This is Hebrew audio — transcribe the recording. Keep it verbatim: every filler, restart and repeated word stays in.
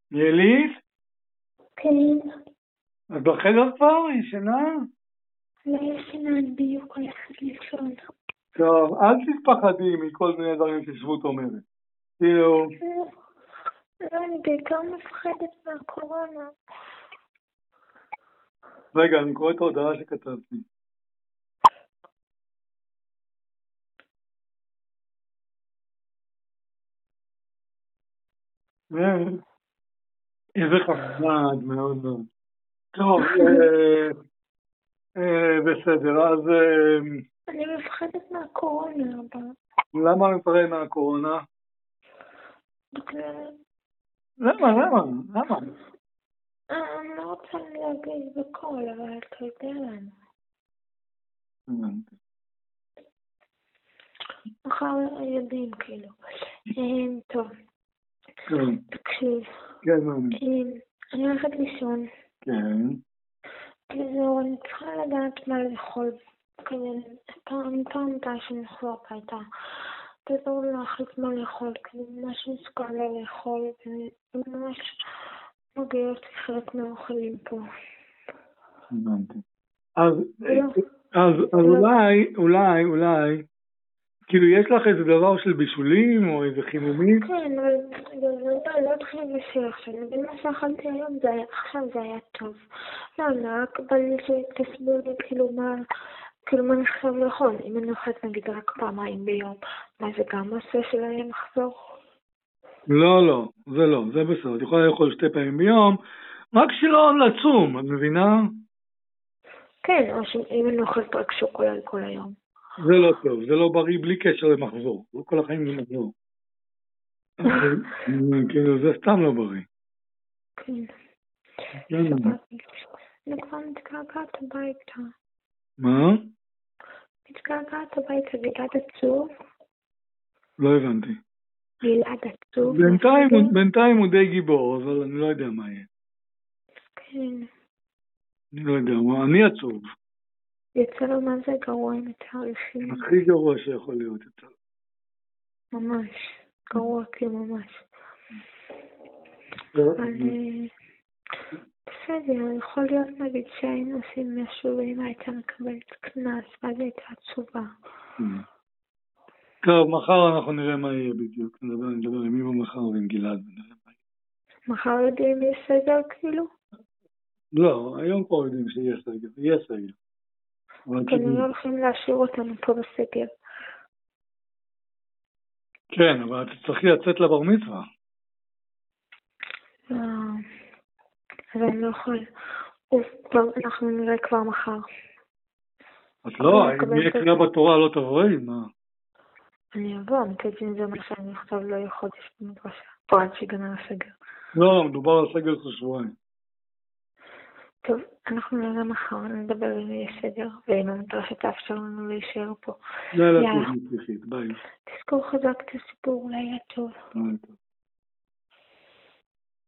ילית? כן. את בחדר כבר? ישנה? לא ישנה, אני בדיוק הולכת לישון. טוב, אל תתפחדי מכל מיני דברים ששבות אומרת. כאילו... לא, אני בעיקר מפחדת מהקורונה. רגע, אני קורא את ההודעה שכתבתי. איזה חמד מאוד מאוד. טוב, בסדר, אז... אני מפחדת מהקורונה, אבל... למה אני מפחד מהקורונה? למה, למה, למה? אני לא רוצה להגיד בכל, אבל אתה יודע לנו. מחר יודעים, כאילו. טוב. תקשיב. כן, מאמין. אני הולכת לישון. כן. וזהו, אני צריכה לדעת מה לאכול. כזה, פעם פעם די שנחזור הביתה. תעזור לי להחליט מה לאכול, כזה ממש מסוכן לא לאכול, וממש מגיע אותי חלק מהאוכלים פה. הבנתי. אז, אז, אז אולי, אולי, אולי, כאילו יש לך איזה דבר של בישולים או איזה חימומים? כן, אבל לא התחיל בשביל עכשיו, במה שאכלתי היום עכשיו זה היה טוב. לא, לא, רק בא לי שתסביר לי כאילו מה, כאילו מה אני חייב לאכול. אם אני אוכלת נגיד רק פעמיים ביום, מה זה גם עושה שלא מחזור? לא, לא, זה לא, זה בסדר. את יכולה לאכול שתי פעמים ביום, רק שלא לצום, את מבינה? כן, או שאם אני אוכלת רק שוקולד כל היום. זה לא טוב, זה לא בריא בלי קשר למחזור. לא כל החיים זה מחזור. כאילו, זה סתם לא בריא. כן. אני כבר מתגעגעת הביתה. מה? מתגעגעת הביתה, גלעד עצוב? לא הבנתי. גלעד עצוב? בינתיים הוא די גיבור, אבל אני לא יודע מה יהיה. כן. אני לא יודע, אני עצוב. יצא לו מה זה גרוע עם התאריכים. הכי גרוע שיכול להיות יותר. ממש. גרוע כממש. אבל... בסדר, יכול להיות נגיד שהיינו עושים משהו ואמא הייתה מקבלת כנס, ואז הייתה עצובה. טוב, מחר אנחנו נראה מה יהיה בדיוק. נדבר, נדבר עם אמא מחר ועם גלעד. מחר יודעים יש סגר כאילו? לא, היום כבר יודעים שיש סגר. יש סגר. כנראה הולכים להשאיר אותנו פה בסגר. כן, אבל אתה צריך לצאת לבר מצווה. אז אני לא יכול. אנחנו נראה כבר מחר. את לא, אם יהיה קריאה בתורה לא תבואי, מה? אני אבוא, מקדשים זה מה שאני עכשיו לא יהיה חודש במדרשה. פה עד שיגמר הסגר. לא, מדובר על סגר של שבועיים. טוב, אנחנו נראה מחר, נדבר אם יהיה סגר, ואם המדרשה תאפשר לנו להישאר פה. יאללה, טוב, ביי. תזכור חזק את הסיפור, אולי יהיה טוב.